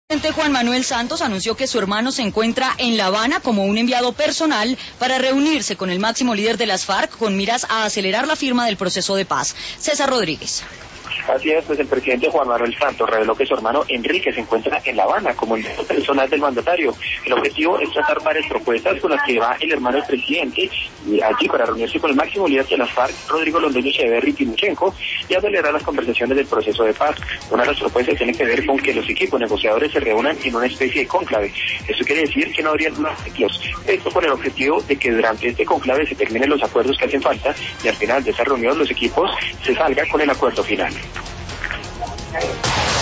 El presidente Juan Manuel Santos anunció que su hermano se encuentra en La Habana como un enviado personal para reunirse con el máximo líder de las FARC con miras a acelerar la firma del proceso de paz. César Rodríguez. Así es, pues el presidente Juan Manuel Santos reveló que su hermano Enrique se encuentra en La Habana como el personal del mandatario. El objetivo es tratar varias propuestas con las que va el hermano del presidente y allí para reunirse con el máximo líder de las FARC, Rodrigo Londoño Echeverri Timuchenko, y acelerar las conversaciones del proceso de paz. Una de las propuestas tiene que ver con que los equipos negociadores se reúnan en una especie de cónclave. Eso quiere decir que no habría más ciclos. Esto con el objetivo de que durante este cónclave se terminen los acuerdos que hacen falta y al final de esa reunión los equipos se salgan con el acuerdo final.